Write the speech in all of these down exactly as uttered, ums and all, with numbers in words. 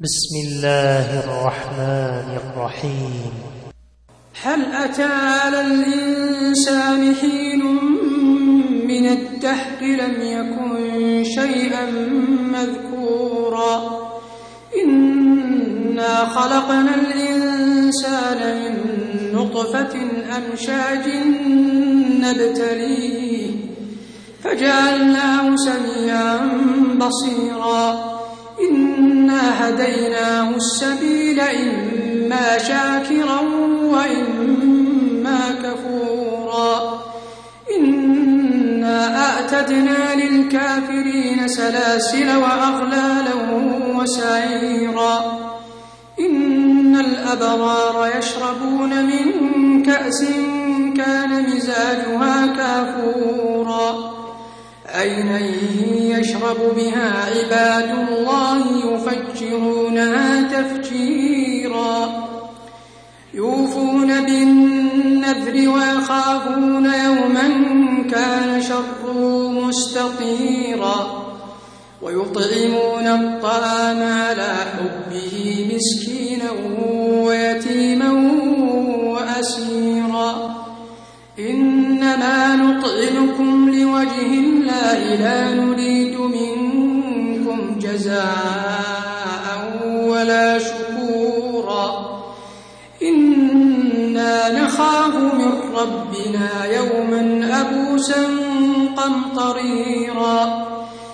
بسم الله الرحمن الرحيم. هل أتى على الإنسان حين من الدهر لم يكن شيئا مذكورا إنا خلقنا الإنسان من نطفة أمشاج نبتليه فجعلناه سميعا بصيرا إنا هديناه السبيل إما شاكرا وإما كفورا إنا أعتدنا للكافرين سلاسل وأغلالا وسعيرا إن الأبرار يشربون من كأس كان مزاجها كافورا عينا يشرب بها عباد الله يفجرونها تفجيرا يوفون بالنذر ويخافون يوما كان شره مستطيرا ويطعمون الطعام على حبه مسكينا ويتيما وأسيرا إنما نطعمكم لوجه الله لا نريد منكم جزاء ولا شكورا إنا نخاف من ربنا يوما أبوسا قمطريرا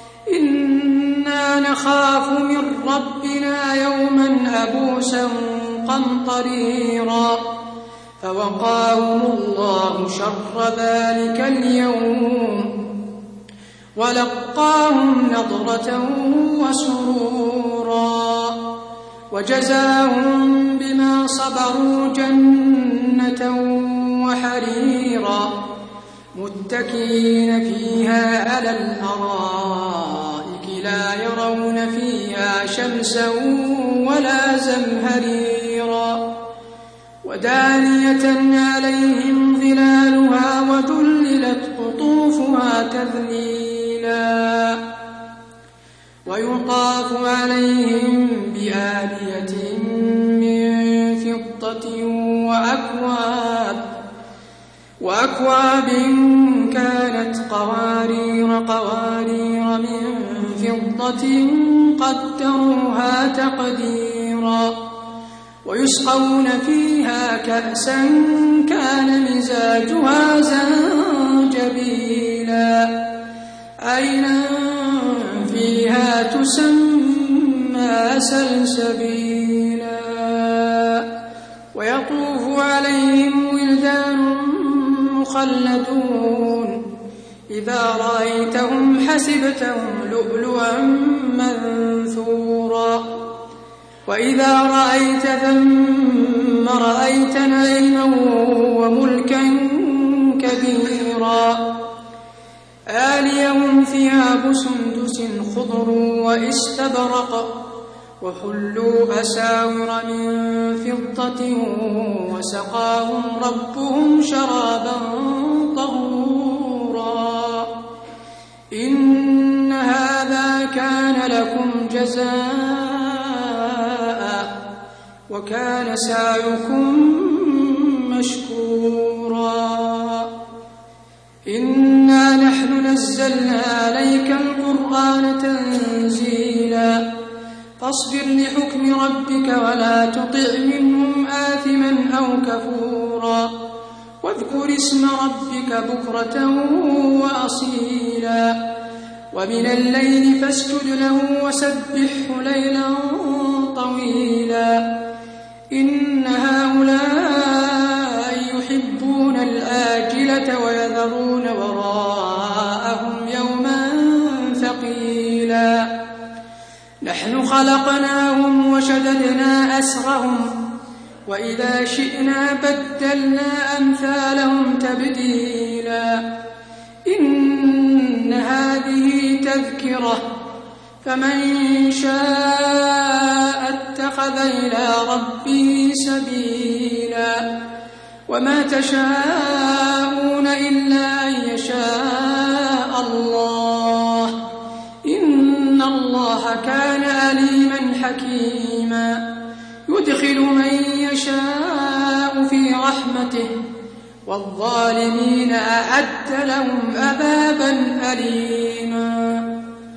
إنا نخاف من ربنا يوما أبوسا قمطريرا فوقاهم الله شر ذلك اليوم ولقاهم نضرة وسرورا وجزاهم بما صبروا جنة وحريرا متكئين فيها على الأرائك لا يرون فيها شمسا ولا زمهريرا ودانية عليهم ظلالها وذللت قطوفها تذليلا ويطاف عليهم بآنية من فضة وأكواب وأكواب كانت قوارير قوارير من فضة قدروها تقديرا ويسقون فيها كأسا كان مزاجها زنجبيلا عينا فيها تسمى سلسبيلا ويطوف عليهم ولدان مخلدون إذا رأيتهم حسبتهم لؤلؤا منثورا وإذا رأيت ثم رأيت نعيما وملكا كبيرا آليهم ثياب سندس خضر واستبرق وحلوا أساور من فضة وسقاهم ربهم شرابا طهورا إن هذا كان لكم جزاء وكان سعيكم مشكورا إنا نحن نزلنا عليك القرآن تنزيلا فاصبر لحكم ربك ولا تطع منهم آثما أو كفورا واذكر اسم ربك بكرة وأصيلا ومن الليل فاسجد له وسبحه ليلا طويلا إن هؤلاء يحبون الآجلة ويذرون وراءهم يوما ثقيلا نحن خلقناهم وشددنا أسرهم وإذا شئنا بدلنا أمثالهم تبديلا إن هذه تذكرة فمن شاء اتخذ إلى ربه سبيلا وما تشاءون إلا أن يشاء الله إن الله كان عليما حكيما يدخل من يشاء في رحمته والظالمين أعد لهم عذابا أليما